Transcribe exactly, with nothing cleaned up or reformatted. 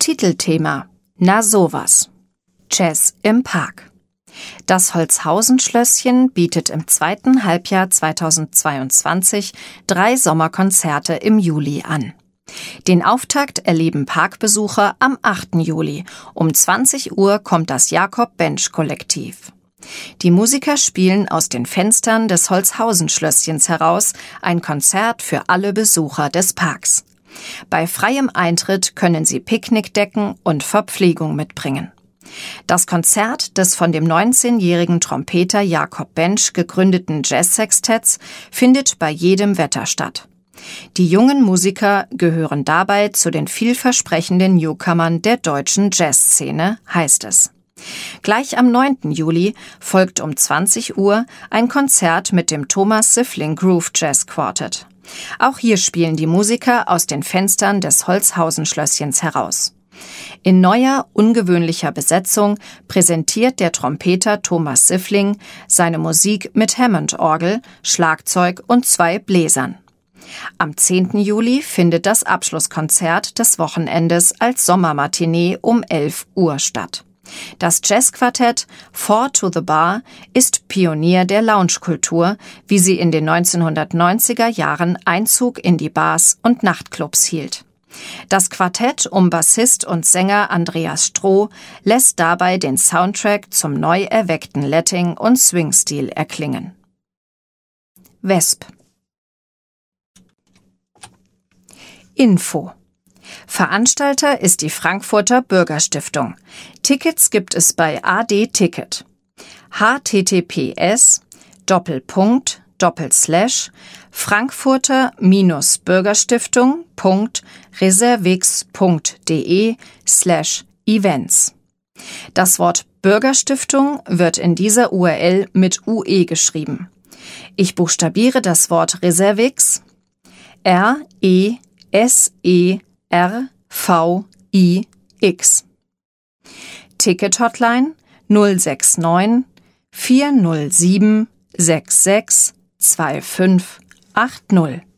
Titelthema: Na sowas. Jazz im Park. Das Holzhausen-Schlösschen bietet im zweiten Halbjahr zweitausendzweiundzwanzig drei Sommerkonzerte im Juli an. Den Auftakt erleben Parkbesucher am achten Juli. Um zwanzig Uhr kommt das Jakob-Bench-Kollektiv. Die Musiker spielen aus den Fenstern des Holzhausen-Schlösschens heraus ein Konzert für alle Besucher des Parks. Bei freiem Eintritt können sie Picknickdecken und Verpflegung mitbringen. Das Konzert des von dem neunzehnjährigen Trompeter Jakob Bench gegründeten Jazzsextetts findet bei jedem Wetter statt. Die jungen Musiker gehören dabei zu den vielversprechenden Newcomern der deutschen Jazzszene, heißt es. Gleich am neunten Juli folgt um zwanzig Uhr ein Konzert mit dem Thomas Siffling Groove Jazz Quartet. Auch hier spielen die Musiker aus den Fenstern des Holzhausen-Schlösschens heraus. In neuer, ungewöhnlicher Besetzung präsentiert der Trompeter Thomas Siffling seine Musik mit Hammond-Orgel, Schlagzeug und zwei Bläsern. Am zehnten Juli findet das Abschlusskonzert des Wochenendes als Sommermatinee um elf Uhr statt. Das Jazzquartett Four to the Bar ist Pionier der Loungekultur, wie sie in den neunzehnhundertneunziger Jahren Einzug in die Bars und Nachtclubs hielt. Das Quartett um Bassist und Sänger Andreas Stroh lässt dabei den Soundtrack zum neu erweckten Latin- und Swing-Stil erklingen. Wesp. Info. Veranstalter ist die Frankfurter Bürgerstiftung. Tickets gibt es bei A D Ticket. https Doppelpunkt Doppelslash frankfurter Bürgerstiftung Punkt reservix Punkt de slash events. Das Wort Bürgerstiftung wird in dieser U R L mit U E geschrieben. Ich buchstabiere das Wort Reservix. R E S E R V I X. Ticket-Hotline null sechs neun vier null sieben sechs sechs zwei fünf acht null.